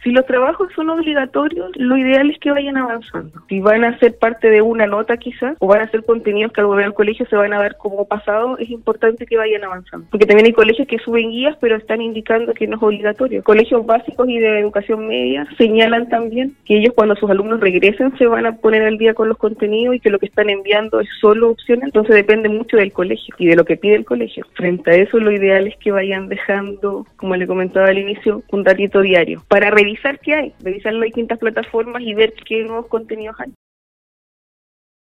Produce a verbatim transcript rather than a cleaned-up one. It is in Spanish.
Si los trabajos son obligatorios, lo ideal es que vayan avanzando. Si van a ser parte de una nota quizás, o van a ser contenidos que al volver al colegio se van a dar como pasado, es importante que vayan avanzando. Porque también hay colegios que suben guías, pero están indicando que no es obligatorio. Colegios básicos y de educación media señalan también que ellos cuando sus alumnos regresen se van a poner al día con los contenidos y que lo que están enviando es solo opcional. Entonces depende mucho del colegio y de lo que pide el colegio. Frente a eso, lo ideal es que vayan dejando, como le comentaba al inicio, un ratito diario para revisar qué hay, revisar las distintas plataformas y ver qué nuevos contenidos hay.